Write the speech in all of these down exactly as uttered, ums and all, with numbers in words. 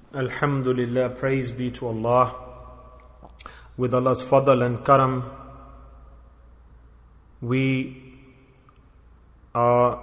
Alhamdulillah, praise be to Allah. With Allah's fadl and karam, we are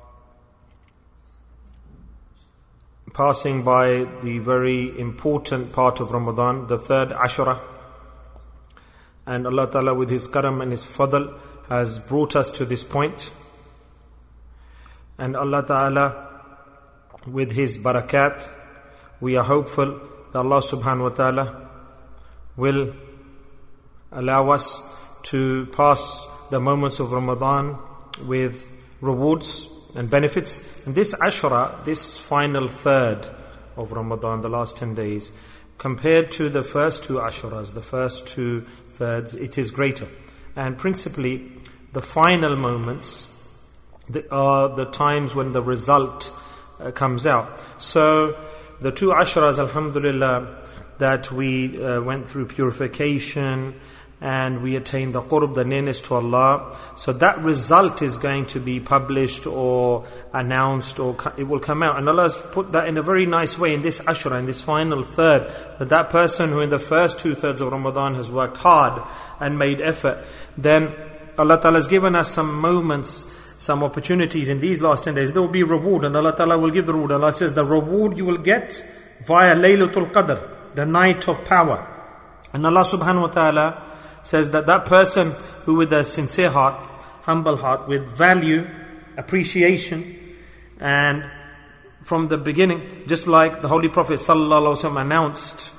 passing by the very important part of Ramadan, the third Ashura. And Allah Ta'ala with His karam and His fadl has brought us to this point. And Allah Ta'ala with His barakat, we are hopeful that Allah Subhanahu wa Ta'ala will allow us to pass the moments of Ramadan with rewards and benefits. And this Ashura, this final third of Ramadan, the last ten days, compared to the first two Ashuras, the first two thirds, it is greater. And principally, the final moments are the times when the result uh, comes out. So, the two Ashuras, Alhamdulillah, that we uh, went through purification and we attained the qurb, the nearness to Allah. So that result is going to be published or announced, or it will come out. And Allah has put that in a very nice way in this Ashura, in this final third, that that person who in the first two thirds of Ramadan has worked hard and made effort, then Allah Ta'ala has given us some moments, some opportunities in these last ten days. There will be reward, and Allah Ta'ala will give the reward. Allah says the reward you will get via Laylatul Qadr, the night of power. And Allah Subhanahu wa Ta'ala says that that person who with a sincere heart, humble heart, with value, appreciation, and from the beginning, just like the Holy Prophet Sallallahu Alaihi Wasallam announced,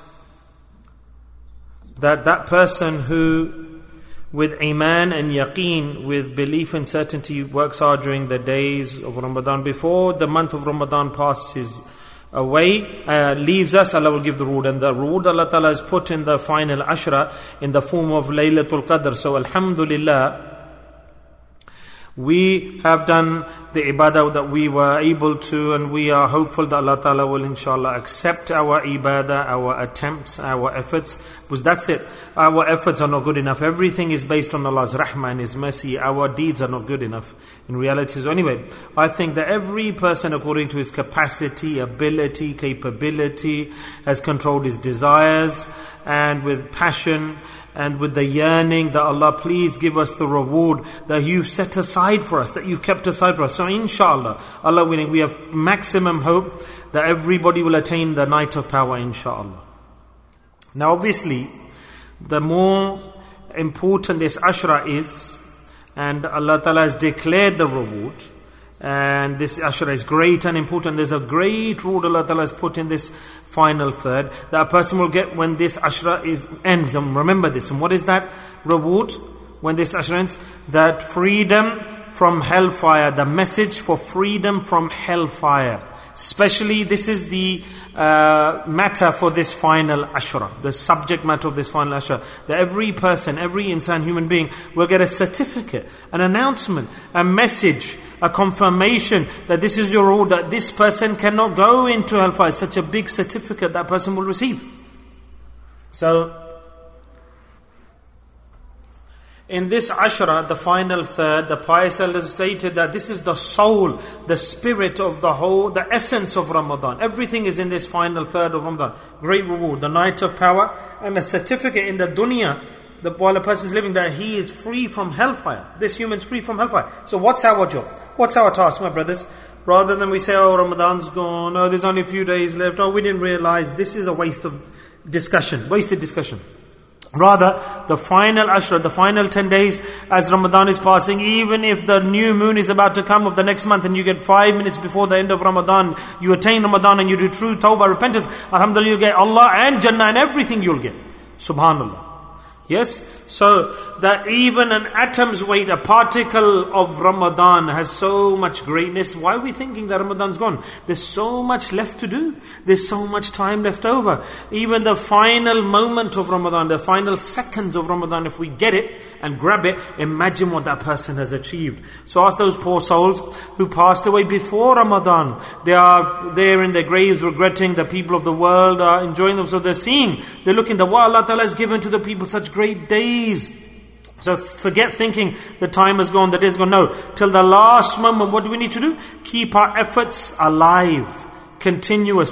that that person who with iman and yaqeen, with belief and certainty, works hard during the days of Ramadan, before the month of Ramadan passes away, uh, leaves us, Allah will give the reward. And the reward Allah Ta'ala has put in the final Ashra in the form of Laylatul Qadr. So Alhamdulillah, we have done the ibadah that we were able to, and we are hopeful that Allah Ta'ala will inshallah accept our ibadah, our attempts, our efforts. Because that's it. Our efforts are not good enough. Everything is based on Allah's rahmah and His mercy. Our deeds are not good enough in reality. So anyway, I think that every person according to his capacity, ability, capability, has controlled his desires, and with passion and with the yearning that Allah, please give us the reward that you've set aside for us, that you've kept aside for us. So inshallah, Allah willing, we have maximum hope that everybody will attain the night of power, inshallah. Now obviously, the more important this Ashra is, and Allah Ta'ala has declared the reward, and this Ashra is great and important. There's a great reward Allah Ta'ala has put in this final third that a person will get when this Ashra is ends. And remember this. And what is that reward when this Ashra ends? That freedom from hellfire, the message for freedom from hellfire. Especially this is the uh, matter for this final Ashura, the subject matter of this final Ashura. That every person, every insan, human being will get a certificate, an announcement, a message, a confirmation that this is your rule, that this person cannot go into hellfire. Such a big certificate that person will receive. So, in this Ashura, the final third, the pious elders stated that this is the soul, the spirit of the whole, the essence of Ramadan. Everything is in this final third of Ramadan. Great reward, the night of power, and a certificate in the dunya, that while a person is living, that he is free from hellfire. This human is free from hellfire. So what's our job? What's our task, my brothers? Rather than we say, oh, Ramadan's gone, oh, there's only a few days left, oh, we didn't realize, this is a waste of discussion, wasted discussion. Rather, the final Ashra, the final ten days as Ramadan is passing, even if the new moon is about to come of the next month and you get five minutes before the end of Ramadan, you attain Ramadan and you do true tawbah, repentance, alhamdulillah, you get Allah and Jannah and everything you'll get. Subhanallah. Yes? So, that even an atom's weight, a particle of Ramadan has so much greatness. Why are we thinking that Ramadan's gone? There's so much left to do. There's so much time left over. Even the final moment of Ramadan, the final seconds of Ramadan, if we get it and grab it, imagine what that person has achieved. So ask those poor souls who passed away before Ramadan. They are there in their graves regretting. The people of the world are enjoying them. So they're seeing, they're looking at what Allah Ta'ala has given to the people, such great days. So forget thinking the time has gone, the day is gone. No, till the last moment, what do we need to do? Keep our efforts alive, continuous.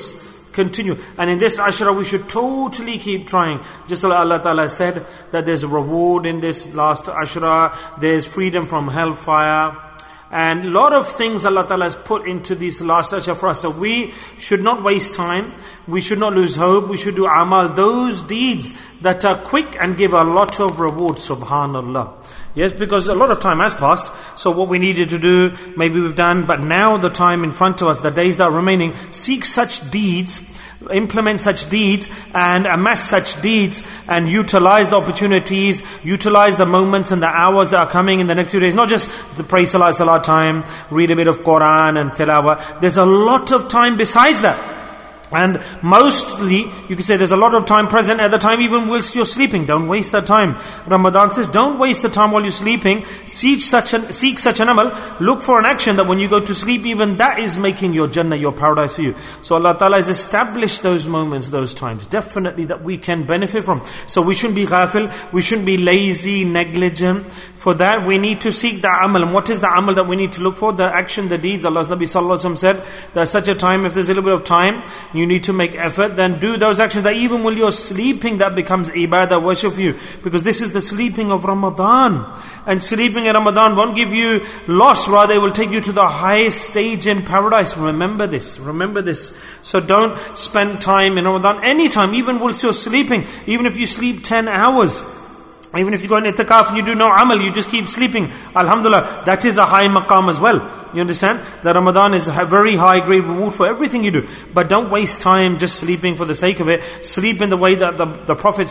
continue. And in this Ashra we should totally keep trying. Just like Allah Ta'ala said that there's a reward in this last Ashra, there's freedom from hellfire. And a lot of things Allah Ta'ala has put into this last Ashra for us. So we should not waste time. We should not lose hope. We should do amal, those deeds that are quick and give a lot of reward. Subhanallah. Yes, because a lot of time has passed. So what we needed to do, maybe we've done. But now the time in front of us, the days that are remaining, seek such deeds, implement such deeds, and amass such deeds, and utilize the opportunities, utilize the moments and the hours that are coming in the next few days. Not just the pray salah salah time, read a bit of Quran and tilawah. There's a lot of time besides that. And mostly, you can say there's a lot of time present at the time even whilst you're sleeping. Don't waste that time. Ramadan says, don't waste the time while you're sleeping. Seek such an, seek such an amal. Look for an action that when you go to sleep, even that is making your Jannah, your paradise for you. So Allah Ta'ala has established those moments, those times, definitely that we can benefit from. So we shouldn't be ghafil, we shouldn't be lazy, negligent. For that, we need to seek the amal. And what is the amal that we need to look for? The action, the deeds. Allah's Nabi Sallallahu Alaihi Wasallam said, there's such a time, if there's a little bit of time, you need to make effort, then do those actions that even when you're sleeping, that becomes ibadah, worship for you. Because this is the sleeping of Ramadan. And sleeping in Ramadan won't give you loss, rather it will take you to the highest stage in paradise. Remember this, remember this. So don't spend time in Ramadan, anytime, even whilst you're sleeping, even if you sleep ten hours. Even if you go in itikaf and you do no amal, you just keep sleeping. Alhamdulillah, that is a high maqam as well. You understand? That Ramadan is a very high grade reward for everything you do. But don't waste time just sleeping for the sake of it. Sleep in the way that the, the Prophet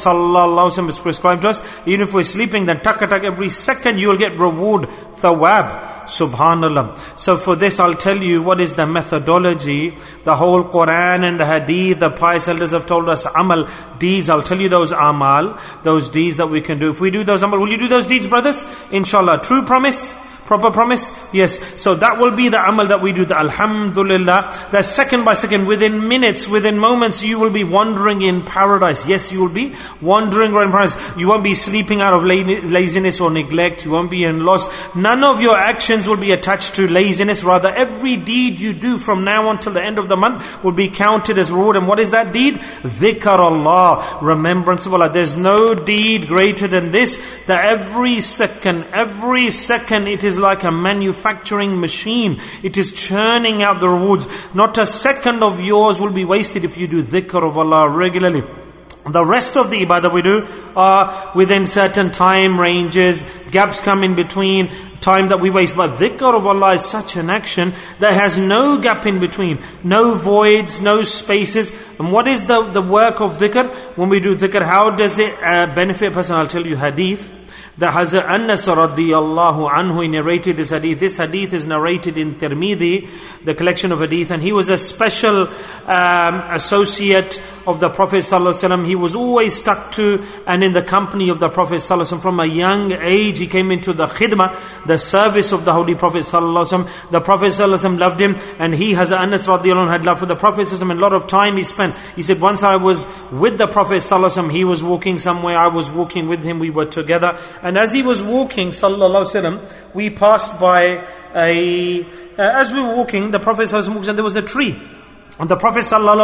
ﷺ has prescribed us. Even if we're sleeping, then tak tak every second you will get reward, thawab. Subhanallah. So for this I'll tell you what is the methodology. The whole Quran and the Hadith, the pious elders have told us amal, deeds. I'll tell you those amal, those deeds that we can do. If we do those amal, will you do those deeds, brothers? Inshallah. True promise? Proper promise? Yes. So that will be the amal that we do, the alhamdulillah. That second by second, within minutes, within moments, you will be wandering in paradise. Yes, you will be wandering in paradise. You won't be sleeping out of laziness or neglect. You won't be in loss. None of your actions will be attached to laziness. Rather, every deed you do from now until the end of the month will be counted as reward. And what is that deed? Dhikr Allah. Remembrance of Allah. There's no deed greater than this. That every second, every second it is like a manufacturing machine. It is churning out the rewards. Not a second of yours will be wasted if you do dhikr of Allah regularly. The rest of the ibadah we do are within certain time ranges, gaps come in between, time that we waste. But dhikr of Allah is such an action that has no gap in between, no voids, no spaces. And what is the, the work of dhikr? When we do dhikr, how does it uh, benefit a person? I'll tell you hadith. The Hazrat Anas radiyallahu anhu, he narrated this hadith. This hadith is narrated in Tirmidhi, the collection of hadith. And he was a special um, associate of the Prophet sallallahu alaihi wasallam. He was always stuck to and in the company of the Prophet sallallahu alaihi wasallam. From a young age, he came into the khidmah, the service of the Holy Prophet sallallahu alaihi wasallam. The Prophet sallallahu alaihi wasallam loved him, and he, Hazrat Anas radiyallahu anhu, had love for the Prophet sallallahu alaihi wasallam. And a lot of time he spent. He said, once I was with the Prophet sallallahu alaihi wasallam, he was walking somewhere, I was walking with him, we were together. And as he was walking, sallallahu alaihi wasallam, we passed by a, uh, as we were walking, the Prophet sallallahu alaihi wasallam walks and there was a tree. And the Prophet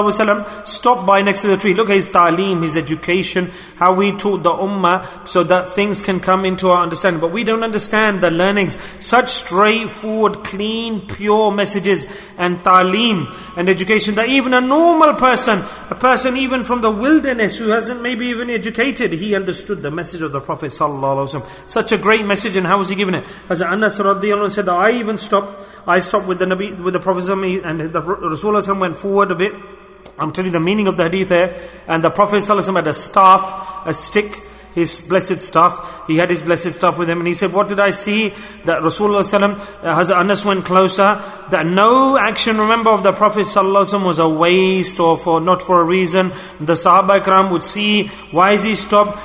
ﷺ stopped by next to the tree. Look at his ta'aleem, his education, how we taught the ummah so that things can come into our understanding. But we don't understand the learnings. Such straightforward, clean, pure messages and ta'aleem and education that even a normal person, a person even from the wilderness who hasn't maybe even educated, he understood the message of the Prophet ﷺ. Such a great message, and how was he given it? As Anas radiyallahu anhu said, that I even stopped, I stopped with the Nabi, with the Prophet and the Rasulullah went forward a bit. I'm telling you the meaning of the hadith here. And the Prophet ﷺ had a staff, a stick, his blessed staff. He had his blessed staff with him, and he said, what did I see? That Rasulullah ﷺ, Hazrat Anas went closer, that no action, remember, of the Prophet ﷺ was a waste or for not for a reason. The Sahaba Ikram would see, why is he stopped?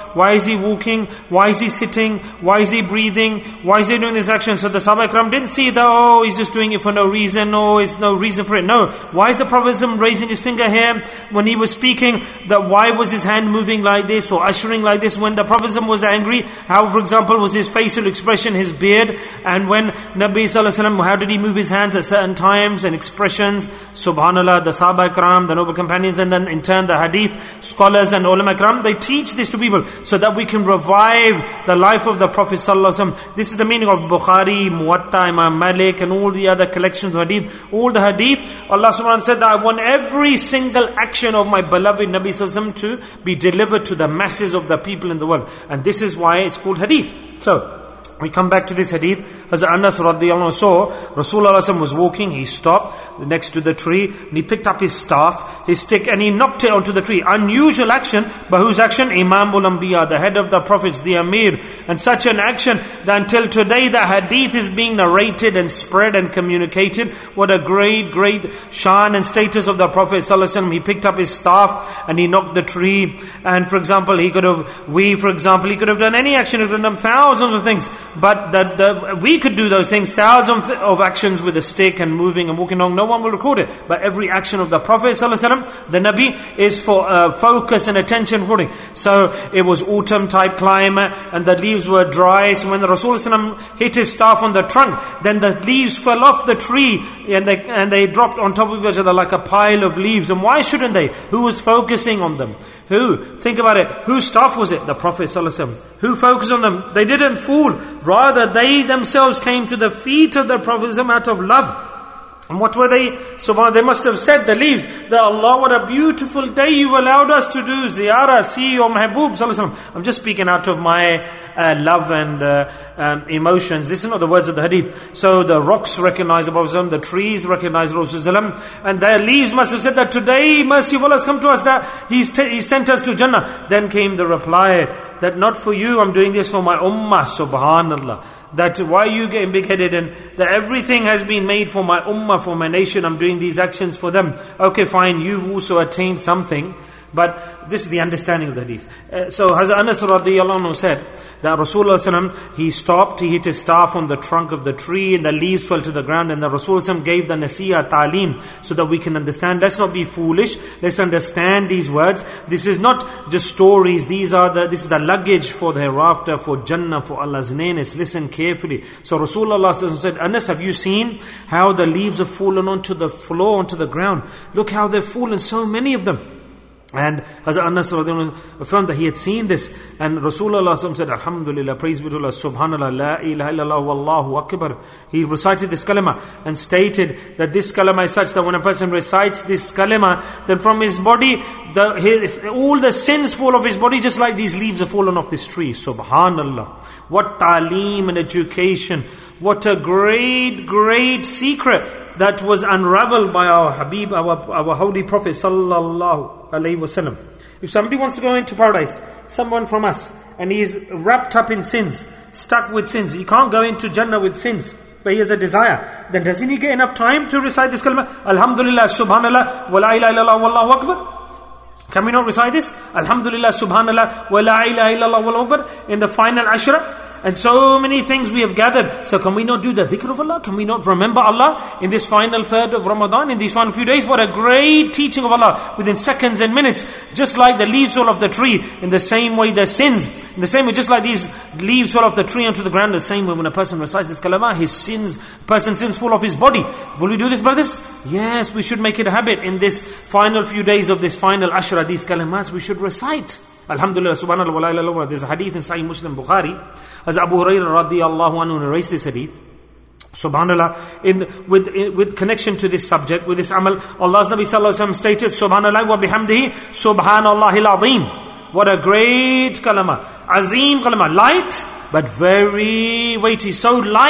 Why is he walking? Why is he sitting? Why is he breathing? Why is he doing this action? So the Sahaba Ikram didn't see that, oh, he's just doing it for no reason, no, there's no reason for it. No. Why is the Prophet raising his finger here when he was speaking? That why was his hand moving like this or ushering like this? When the Prophet was angry, how, for example, was his facial expression, his beard? And when Nabi Sallallahu Alaihi Wasallam, how did he move his hands at certain times and expressions? Subhanallah, the Sahaba Ikram, the noble companions, and then in turn the hadith scholars and ulama Ikram, they teach this to people so that we can revive the life of the Prophet Sallallahu Alaihi Wasallam. This is the meaning of Bukhari, Muwatta, Imam Malik, and all the other collections of hadith. All the hadith, Allah Subhanahu wa Ta'ala said that I want every single action of my beloved Nabi Sallallahu Alaihi Wasallam to be delivered to the masses of the people in the world. And this is why it's called hadith. So, we come back to this hadith. Hazrat Anas radiyallahu anhu saw Rasulullah was walking, he stopped next to the tree, and he picked up his staff, his stick, and he knocked it onto the tree. Unusual action, but whose action? Imamul Anbiya, the head of the prophets, the Amir. And such an action that until today the hadith is being narrated and spread and communicated. What a great, great shan and status of the Prophet Sallallahu Alaihi Wasallam. He picked up his staff and he knocked the tree. And for example, he could have, we for example, he could have done any action, he could have done thousands of things. But the, the, we could do those things, thousands of actions with a stick and moving and walking along. No one will record it. But every action of the Prophet ﷺ, the Nabi, is for uh, focus and attention recording. So it was autumn type climate and the leaves were dry. So when the Rasul ﷺ hit his staff on the trunk, then the leaves fell off the tree and they, and they dropped on top of each other like a pile of leaves. And why shouldn't they? Who was focusing on them? Who? Think about it. Whose staff was it? The Prophet ﷺ. Who focused on them? They didn't fall. Rather, they themselves came to the feet of the Prophet ﷺ out of love. And what were they? Subhanallah, they must have said, the leaves, that Allah, what a beautiful day you allowed us to do. Ziyarah, see your Mahbub Sallallahu Alaihi Wasallam. I'm just speaking out of my uh, love and uh, um, emotions. This is not the words of the hadith. So the rocks recognize the Prophet, the trees recognize Rasulullah, and their leaves must have said that today mercy of Allah has come to us, that He's t- He sent us to Jannah. Then came the reply that not for you, I'm doing this for my ummah. Subhanallah. That why you getting big-headed, and that everything has been made for my ummah, for my nation, I'm doing these actions for them. Okay, fine, you've also attained something, but this is the understanding of the hadith. Uh, so Hazrat Anas radiyallahu anhu said that Rasulullah he stopped, he hit his staff on the trunk of the tree and the leaves fell to the ground, and the Rasulullah gave the nasiha, ta'aleem, so that we can understand. Let's not be foolish, let's understand these words. This is not just stories, these are the, this is the luggage for the hereafter, for Jannah, for Allah's nearness. Listen carefully. So Rasulullah said, Anas, have you seen how the leaves have fallen onto the floor, onto the ground? Look how they've fallen, so many of them. And Hazrat Anas affirmed that he had seen this. And Rasulullah said, Alhamdulillah, praise be to Allah, Subhanallah, La ilaha illallah, Wallahu Akbar. He recited this kalima and stated that this kalima is such that when a person recites this kalima, then from his body, the, his, all the sins fall off his body, just like these leaves have fallen off this tree. Subhanallah. What ta'aleem and education. What a great, great secret that was unraveled by our Habib, our, our Holy Prophet Sallallahu Alaihi Wasallam. If somebody wants to go into paradise, someone from us, and he is wrapped up in sins, stuck with sins, he can't go into Jannah with sins, but he has a desire, then doesn't he get enough time to recite this kalima? Alhamdulillah, Subhanallah, wa la ilaha illallah, Wallahu Akbar? Can we not recite this? Alhamdulillah, Subhanallah, wa la ilaha illallah, Wallahu Akbar, in the final ashra? And so many things we have gathered. So can we not do the dhikr of Allah? Can we not remember Allah in this final third of Ramadan, in these final few days? What a great teaching of Allah within seconds and minutes. Just like the leaves fall off the tree, in the same way their sins. In the same way, just like these leaves fall off the tree onto the ground, the same way when a person recites this kalama, his sins, person's sins fall off his body. Will we do this, brothers? Yes, we should make it a habit. In this final few days of this final ashra, these kalamats we should recite. Alhamdulillah, subhanallah, wa la ilaha illallah. There's a hadith in Sahih Muslim, Bukhari, as Abu Hurairah radiyallahu anhu narrates this hadith. Subhanallah, in with in, with connection to this subject, with this amal, Allah's Nabi sallallahu alaihi wasallam stated, Subhanallah wa bihamdihi, Subhanallahil azim. What a great kalama, azim kalama, light but very weighty, so light,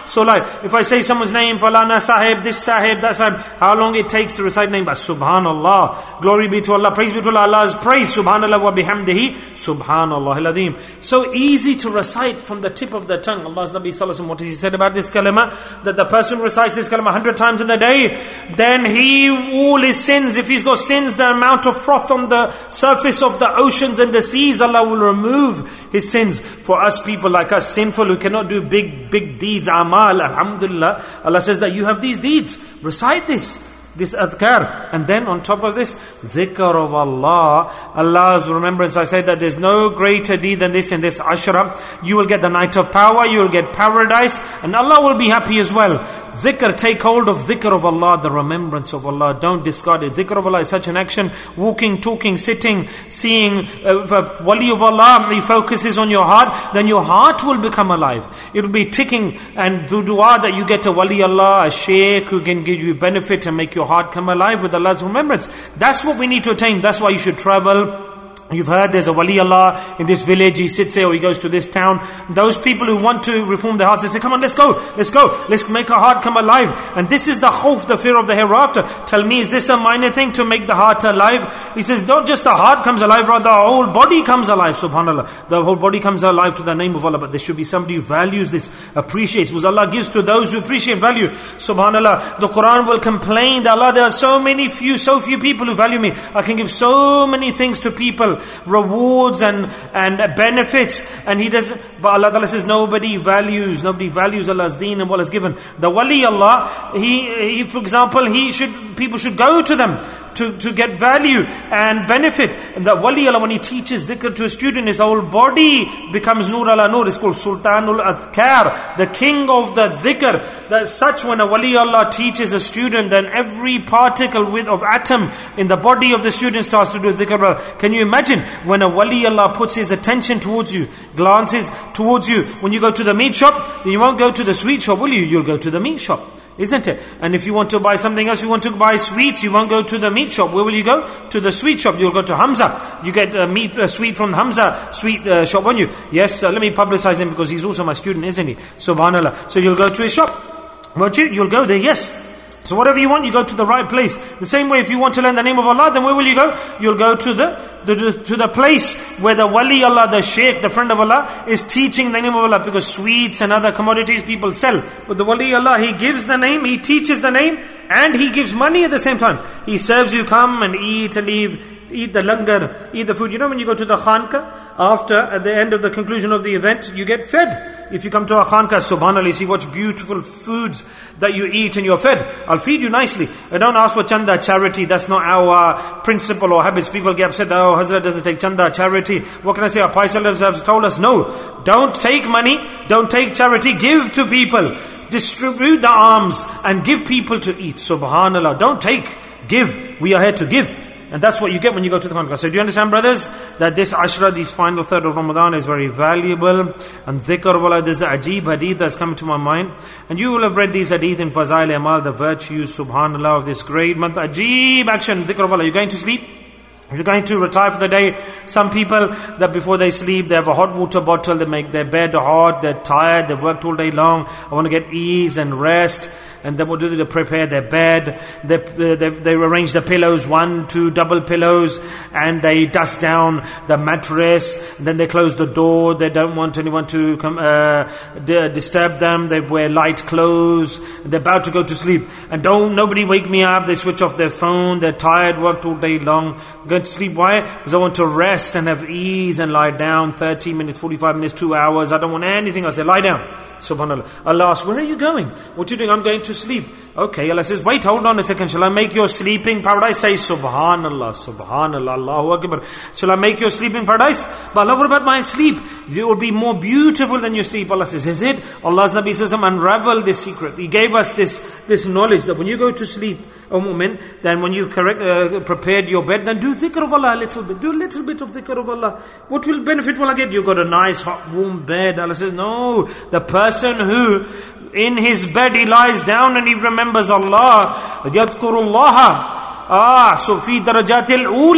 so light. If I say someone's name, Falana Sahib, this Sahib, that Sahib, how long it takes to recite name? But Subhanallah, glory be to Allah, praise be to Allah, Allah's praise, Subhanallah wa bihamdihi, Subhanallah al-Azim. So easy to recite from the tip of the tongue. Allah's Nabi Sallallahu Alaihi Wasallam, what he said about this kalima, that the person recites this kalima a hundred times in the day, then he, all his sins, if he's got sins, the amount of froth on the surface of the oceans and the seas, Allah will remove his sins. For us people like us, sinful, who cannot do big, big deeds, amal, alhamdulillah, Allah says that you have these deeds. Recite this, this adhkar. And then on top of this, dhikr of Allah, Allah's remembrance. I said that there's no greater deed than this in this ashra. You will get the night of power, you will get paradise, and Allah will be happy as well. Dhikr, take hold of dhikr of Allah, the remembrance of Allah. Don't discard it. Dhikr of Allah is such an action. Walking, talking, sitting, seeing. Uh, if a wali of Allah, he focuses on your heart, then your heart will become alive. It will be ticking, and the dua that you get a wali Allah, a shaykh who can give you benefit and make your heart come alive with Allah's remembrance. That's what we need to attain. That's why you should travel. You've heard there's a wali Allah in this village, he sits there or he goes to this town. Those people who want to reform their hearts, they say, come on, let's go, let's go, let's make our heart come alive. And this is the khawf, the fear of the hereafter. Tell me, is this a minor thing to make the heart alive? He says, not just the heart comes alive, rather the whole body comes alive, subhanAllah. The whole body comes alive to the name of Allah, but there should be somebody who values this, appreciates, because Allah gives to those who appreciate value. Subhanallah, the Quran will complain that Allah, there are so many few, so few people who value me. I can give so many things to people, rewards and and benefits, and he does, but Allah Ta'ala says nobody values, nobody values Allah's deen and what is given. The wali Allah, he, he for example, he should, people should go to them to, to get value and benefit. And the wali Allah, when he teaches dhikr to a student, his whole body becomes nur ala nur. It's called Sultanul Adhkar, the king of the dhikr. That such, when a wali Allah teaches a student, then every particle with of atom in the body of the student starts to do dhikr. Can you imagine when a wali Allah puts his attention towards you, glances towards you? When you go to the meat shop, you won't go to the sweet shop, will you? You'll go to the meat shop, isn't it? And if you want to buy something else, you want to buy sweets, you won't go to the meat shop. Where will you go? To the sweet shop. You'll go to Hamza. You get a meat, a sweet from Hamza sweet uh, shop, won't you? Yes, uh, let me publicize him because he's also my student, isn't he? Subhanallah. So you'll go to his shop, won't you? You'll go there, yes. So whatever you want, you go to the right place. The same way, if you want to learn the name of Allah, then where will you go? You'll go to the, the to the place where the wali Allah, the shaykh, the friend of Allah, is teaching the name of Allah. Because sweets and other commodities people sell, but the wali Allah, he gives the name, he teaches the name, and he gives money at the same time. He serves you, come and eat and leave. Eat the langar, eat the food. You know when you go to the khanka, after, at the end of the conclusion of the event, you get fed. If you come to a khanka, subhanAllah, you see what beautiful foods that you eat and you're fed. I'll feed you nicely. I don't ask for chanda, charity. That's not our principle or habits. People get upset, oh, Hazrat doesn't take chanda, charity. What can I say? Our Paisal have told us, no. Don't take money, don't take charity, give to people. Distribute the alms and give people to eat. Subhanallah. Don't take, give. We are here to give. And that's what you get when you go to the Khanqa. So do you understand, brothers, that this Ashra, this final third of Ramadan is very valuable. And dhikr of Allah, there's an ajeeb hadith that's come to my mind. And you will have read these hadith in Fazail Amal, the virtues, subhanallah, of this great month. Ajeeb action, dhikr of Allah. You're going to sleep? If you're going to retire for the day, some people that before they sleep, they have a hot water bottle, they make their bed hot, they're tired, they've worked all day long, I want to get ease and rest. And then what do they do? They prepare their bed, they, they, they arrange the pillows, one, two double pillows, and they dust down the mattress, and then they close the door, they don't want anyone to come uh, d- disturb them, they wear light clothes, they're about to go to sleep. And don't, nobody wake me up, they switch off their phone, they're tired, worked all day long, going to sleep. Why? Because I want to rest and have ease and lie down, thirty minutes, forty-five minutes, two hours, I don't want anything else. I say, lie down. Subhanallah. Allah asks, where are you going? What are you doing? I'm going to sleep. Okay, Allah says, wait, hold on a second. Shall I make your sleeping paradise? Say, Subhanallah, Subhanallah, Allahu Akbar. Shall I make your sleeping paradise? But Allah, what about my sleep? It will be more beautiful than your sleep. Allah says, is it? Allah's Nabi says, unravel this secret. He gave us this, this knowledge that when you go to sleep, O mu'min, then when you've correct, uh, prepared your bed, then do dhikr of Allah a little bit. Do a little bit of dhikr of Allah. What will benefit will I get? You've got a nice, hot, warm bed. Allah says, no. The person who, in his bed, he lies down and he remembers Allah. يَذْكُرُ اللَّهَ Ah, so fi darajatil ula.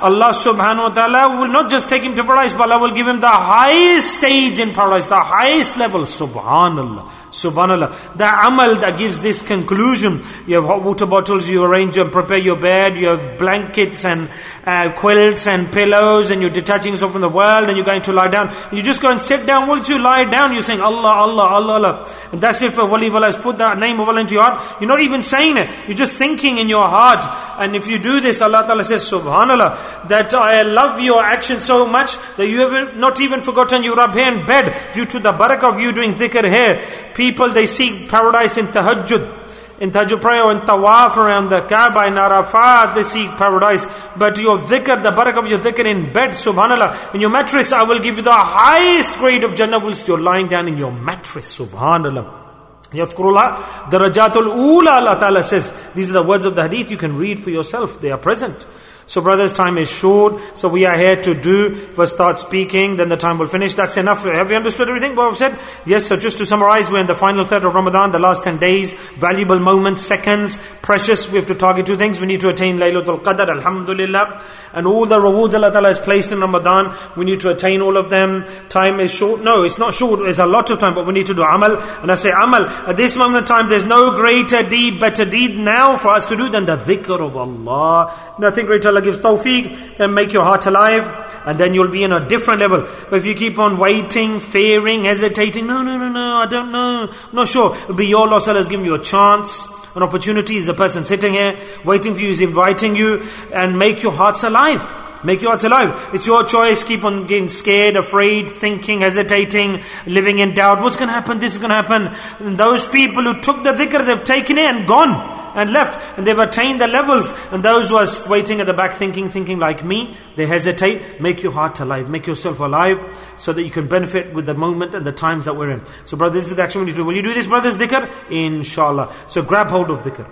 Allah subhanahu wa ta'ala will not just take him to paradise, but Allah will give him the highest stage in paradise, the highest level. Subhanallah. Subhanallah. The amal that gives this conclusion. You have hot water bottles, you arrange and prepare your bed, you have blankets and uh, quilts and pillows, and you're detaching yourself from the world, and you're going to lie down. You just go and sit down. Once you lie down, you're saying Allah, Allah, Allah, Allah. And that's if a wali of Allah has put that name of Allah into your heart. You're not even saying it. You're just thinking in your heart. And if you do this, Allah Ta'ala says, Subhanallah, that I love your action so much that you have not even forgotten you rub here in bed due to the barakah of you doing dhikr here. People, they seek paradise in tahajjud. In tahajjud prayer, in tawaf around the Kaaba, in Arafat, they seek paradise. But your dhikr, the barakah of your dhikr in bed, subhanallah, in your mattress, I will give you the highest grade of Jannah whilst you're lying down in your mattress, subhanallah. Yadhkurullah, darajatul ula, Allah Ta'ala says. These are the words of the hadith, you can read for yourself, they are present. So brothers, time is short, so we are here to do, first start speaking, then the time will finish. That's enough. Have you understood everything what I've said? Yes, so just to summarize, we're in the final third of Ramadan, the last ten days, valuable moments, seconds, precious. We have to target two things. We need to attain Laylatul Qadr, alhamdulillah. And all the rewards Allah Ta'ala has placed in Ramadan, we need to attain all of them. Time is short. No, it's not short, it's a lot of time, but we need to do amal. And I say amal, at this moment in time, there's no greater deed, better deed now for us to do than the dhikr of Allah. Nothing greater. Allah gives tawfiq, then make your heart alive, and then you'll be in a different level. But if you keep on waiting, fearing, hesitating, no, no, no, no, I don't know, I'm not sure, it'll be your loss. Allah has given you a chance, an opportunity. Is a person sitting here, waiting for you, is inviting you, and make your hearts alive. Make your hearts alive. It's your choice. Keep on getting scared, afraid, thinking, hesitating, living in doubt. What's going to happen? This is going to happen. And those people who took the dhikr, they've taken it and gone. And left, and they've attained the levels. And those who are waiting at the back thinking, thinking like me, they hesitate. Make your heart alive, make yourself alive, so that you can benefit with the moment and the times that we're in. So brothers, this is the action we need to do. Will you do this, brothers, dhikr? Inshallah. So grab hold of dhikr.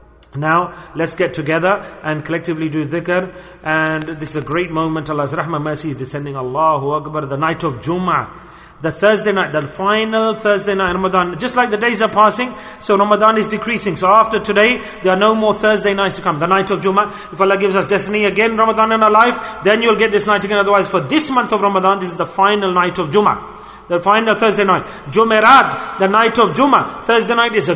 Now, let's get together and collectively do dhikr. And this is a great moment. Allah's rahmah, mercy is descending. Allahu Akbar. The night of Jummah. The Thursday night, the final Thursday night, Ramadan. Just like the days are passing, so Ramadan is decreasing. So after today, there are no more Thursday nights to come. The night of Jummah, if Allah gives us destiny again, Ramadan in our life, then you'll get this night again. Otherwise, for this month of Ramadan, this is the final night of Jummah. The final Thursday night. Jumeirah, the night of Jummah. Thursday night is a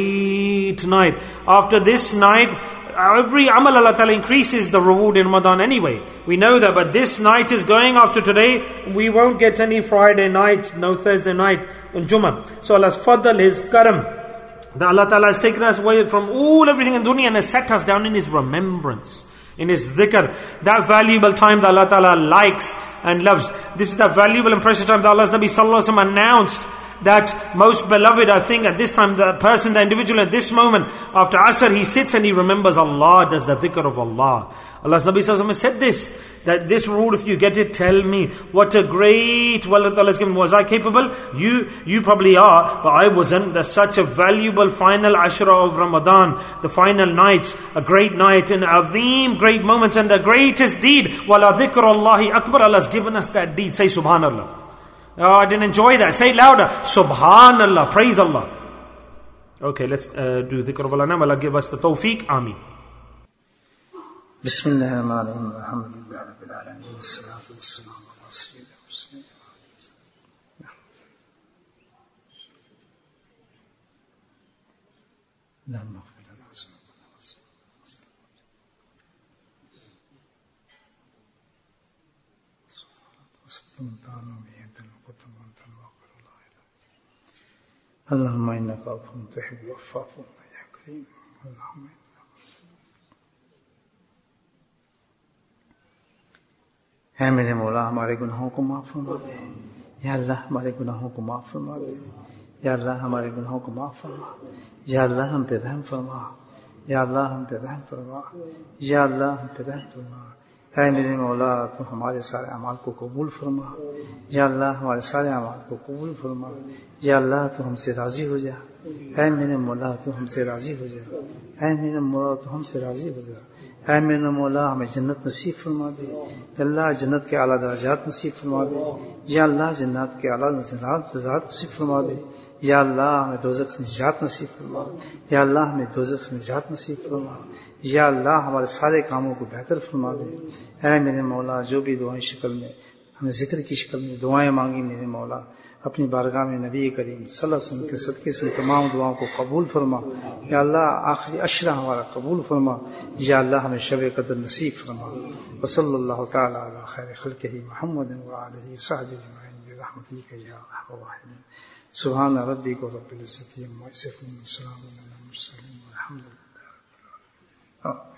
great night. After this night, every amal Allah Ta'ala increases the reward in Ramadan anyway. We know that, but this night is going after today. We won't get any Friday night, no Thursday night in Jummah. So Allah's fadl, His karam, that Allah Ta'ala has taken us away from all everything in dunya and has set us down in His remembrance, in His dhikr. That valuable time that Allah Ta'ala likes and loves. This is the valuable and precious time that Allah's Nabi Sallallahu Alaihi Wasallam announced, that most beloved, I think at this time, the person, the individual at this moment, after Asr, he sits and he remembers Allah, does the dhikr of Allah. Allah's Nabi Sallallahu Alaihi Wasallam said this, that this rule, if you get it, tell me. What a great, well, Allah has given. Was I capable? You, you probably are, but I wasn't. There's such a valuable final Ashra of Ramadan, the final nights, a great night, and azim, great moments, and the greatest deed. Wala dhikr Allahi akbar. Allah has given us that deed. Say Subhanallah. Oh, I didn't enjoy that. Say it louder. Subhanallah. Praise Allah. Okay, let's uh, do dhikr of Allah now. Allah give us the tawfiq. Ameen. Bismillahirrahmanirrahim. Alhamdulillah Rabbil Alameen. Wassalatu wassalamu ala sayyidina Muslim. Allahumma ighfir lana dhunubana. اللهم إنك عفو تحب العفو فاعف عنا يا كريم. اللهم है मेरे मौला, हमारे गुनाहों को माफ फरमा दे। या अल्लाह हमारे गुनाहों को माफ फरमा दे। या अल्लाह हमारे गुनाहों को माफ फरमा। या अल्लाह हम पे रहम फरमा। या अल्लाह हम पे रहम फरमा। या अल्लाह हम पे रहम फरमा। है मेरे मौला, तो हमारे सारे अमाल को कबूल फरमा। या अल्लाह हमारे सारे अमाल को कबूल फरमा। या अल्लाह तो हमसे राजी हो जा। है मेरे मौला, तो हमसे राजी हो जा। है मेरे मौला, तो हमसे राजी हो जा। है मेरे मौला, हमें जन्नत नसीब फरमा दे। अल्लाह जन्नत के आला दर्जात नसीब फरमा दे। या अल्लाह जन्नत के आला दर्जात नसीब फरमा दे। یا اللہ ہمیں دوزخ سے نجات نصیب فرما، یا اللہ ہمیں دوزخ سے نجات نصیب فرما، یا اللہ ہمارے سارے کاموں کو بہتر فرما دے۔ اے میرے مولا جو بھی دعائیں شکل میں ہمیں ذکر کی شکل میں دعائیں مانگی میرے مولا، اپنی بارگاہ میں نبی کریم صلی اللہ علیہ وسلم کے صدقے سے تمام دعاؤں کو قبول فرما۔ یا اللہ آخری عشرہ ہمارا قبول فرما، یا اللہ ہمیں شب قدر نصیب فرما۔ وصلی اللہ تعالی علی خیر خلقہ محمد وعلہ وصحبہ اجمعین برحمتک یا ارحم الراحمین۔ سبحان ربک رب العزت عما یصفون، وسلام علی المرسلین والحمد للہ رب العالمین۔